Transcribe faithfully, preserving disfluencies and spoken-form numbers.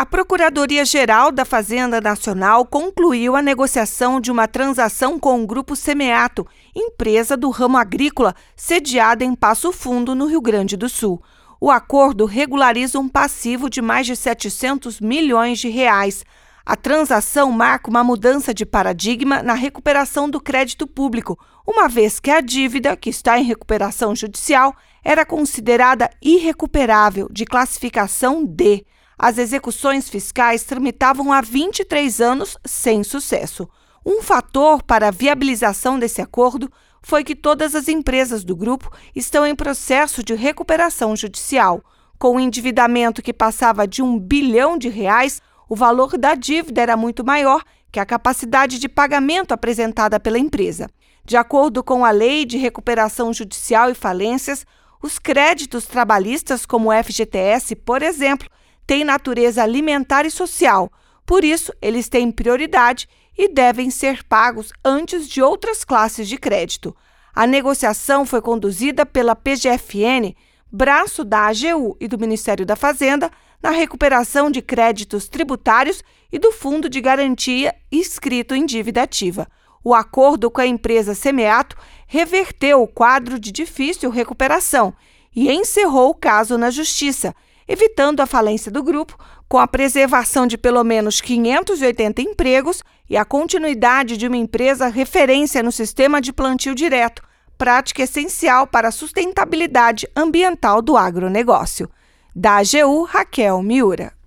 A Procuradoria-Geral da Fazenda Nacional concluiu a negociação de uma transação com o Grupo Semeato, empresa do ramo agrícola sediada em Passo Fundo, no Rio Grande do Sul. O acordo regulariza um passivo de mais de setecentos milhões de reais. A transação marca uma mudança de paradigma na recuperação do crédito público, uma vez que a dívida, que está em recuperação judicial, era considerada irrecuperável, de classificação D. As execuções fiscais tramitavam há vinte e três anos sem sucesso. Um fator para a viabilização desse acordo foi que todas as empresas do grupo estão em processo de recuperação judicial. Com o endividamento que passava de um bilhão de reais, o valor da dívida era muito maior que a capacidade de pagamento apresentada pela empresa. De acordo com a Lei de Recuperação Judicial e Falências, os créditos trabalhistas, como o F G T S, por exemplo, têm natureza alimentar e social. Por isso, eles têm prioridade e devem ser pagos antes de outras classes de crédito. A negociação foi conduzida pela P G F N, braço da A G U e do Ministério da Fazenda, na recuperação de créditos tributários e do Fundo de Garantia inscrito em dívida ativa. O acordo com a empresa Semeato reverteu o quadro de difícil recuperação e encerrou o caso na Justiça, evitando a falência do grupo, com a preservação de pelo menos quinhentos e oitenta empregos e a continuidade de uma empresa referência no sistema de plantio direto, prática essencial para a sustentabilidade ambiental do agronegócio. Da A G U, Raquel Miura.